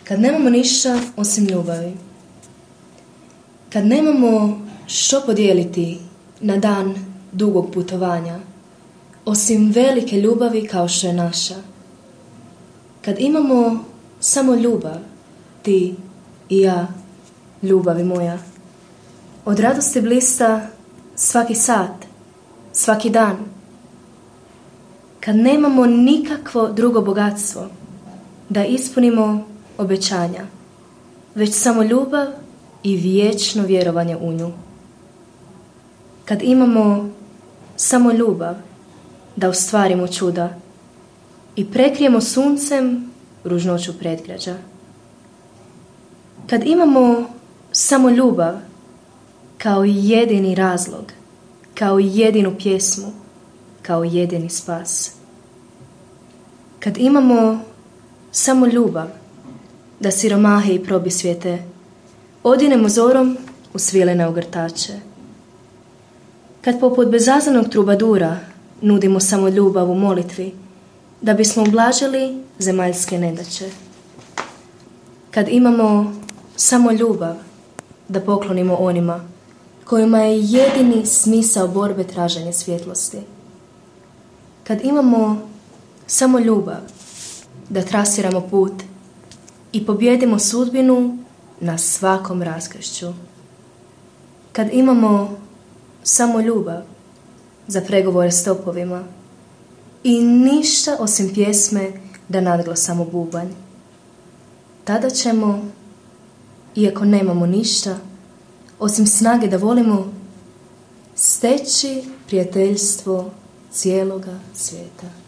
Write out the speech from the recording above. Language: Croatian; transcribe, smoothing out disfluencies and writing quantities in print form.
Kad nemamo ništa osim ljubavi. Kad nemamo što podijeliti na dan dugog putovanja, osim velike ljubavi kao što je naša. Kad imamo samo ljubav, ti i ja, ljubavi moja. Od radosti blista svaki sat, svaki dan. Kad nemamo nikakvo drugo bogatstvo da ispunimo obećanja, već samo ljubav i vječno vjerovanje u nju. Kad imamo samo ljubav da ostvarimo čuda i prekrijemo suncem ružnoću predgrađa. Kad imamo samo ljubav kao jedini razlog, kao jedinu pjesmu, kao jedini spas. Kad imamo samo ljubav da siromahe i probisvijete odinemo zorom u svilene ogrtače. Kad poput bezazanog trubadura nudimo samo ljubav u molitvi da bismo ublažili zemaljske nedaće. Kad imamo samo ljubav da poklonimo onima kojima je jedini smisao borbe traženje svjetlosti. Kad imamo samo ljubav da trasiramo put i pobjedimo sudbinu na svakom raskršću. Kad imamo samo ljubav za pregovore s topovima i ništa osim pjesme da nadglasamo bubanj. Tada ćemo, iako nemamo ništa, osim snage da volimo, steći prijateljstvo cijeloga svijeta.